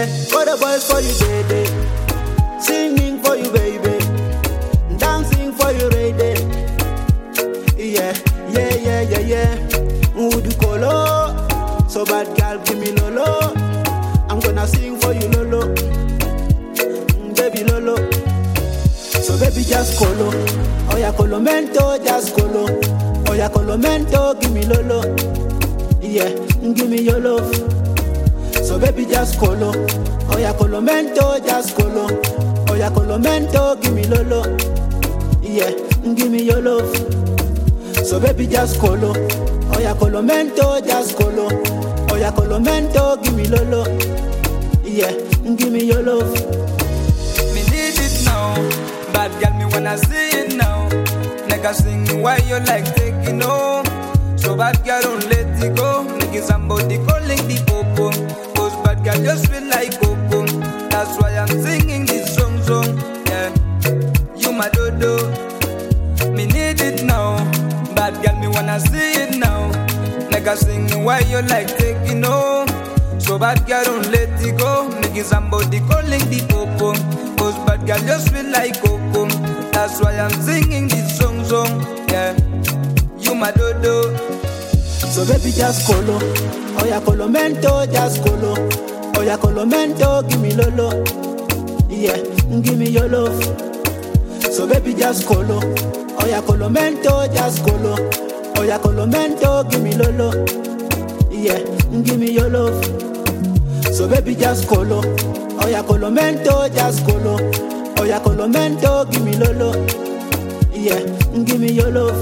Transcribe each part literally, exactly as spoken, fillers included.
yeah. For the boys, for you, baby. Singing for you, baby. Dancing for you, lady. Yeah, yeah, yeah, yeah, yeah. Would you colo? So bad girl, give me lolo. I'm gonna sing for you, lolo. Baby lolo. So baby just colo. Oh yeah, colomento, just colo. Oh yeah, colomento, give me lolo. Yeah, give me your love. So baby just colo. Oh yeah, colomento, just colo. Oh yeah, colomento, give me lolo. Yeah, give me your love. So baby just colo. Oh yeah, colomento, just colo. Oh yeah, colomento, give me lolo. Yeah, give me your love. Me need it now. Bad girl, me wanna see it now. Nigga sing why you like taking home. So bad girl, don't let it go. Nigga somebody calling the popo. Cause bad girl just feel like coco. That's why I'm singing this song song. Yeah, you my dodo. Me need it now. Bad girl, me wanna see it now. Nigga sing why you like taking home. So bad girl, don't let it go. Nigga somebody calling the popo. Cause bad girl just feel like coco. That's why I'm singing this song song. Yeah, you my dodo. So baby just colo. Oh yeah, colomento, just colo. Oh yeah, colomento, give me lolo. Yeah, give me your love. So baby just colo. Oh yeah, colomento, just colo. Oh yeah, colomento, give me lolo. Yeah, give me your love. So baby just colo. Oh yeah, colomento, just colo. Oh yeah, colomento, give me lolo. Yeah, give me your love.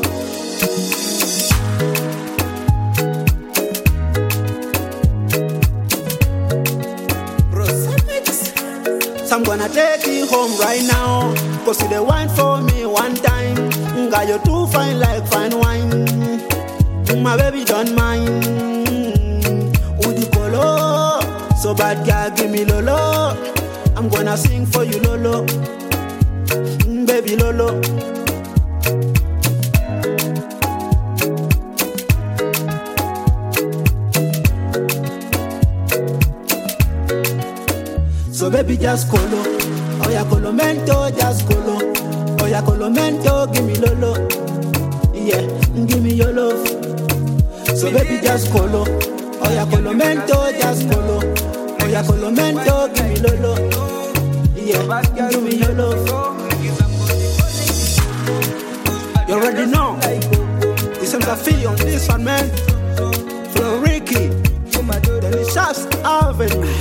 So I'm gonna take you home right now. Cause you the wine for me one time. Got you too fine like fine wine. My baby don't mind. Would you colo? So bad girl, give me lolo. I'm gonna sing for you lolo. Baby lolo. So baby just colo. Oh yeah, colomento, just colo. Oh yeah, colomento, give me lolo. Yeah, give me your love. So baby just colo. Oh yeah, colomento, just colo. Oh yeah, colomento, give me lolo. Yeah, give me your love. You already know. This is a feel on this one, man. From Ricky, then it's just Avenue.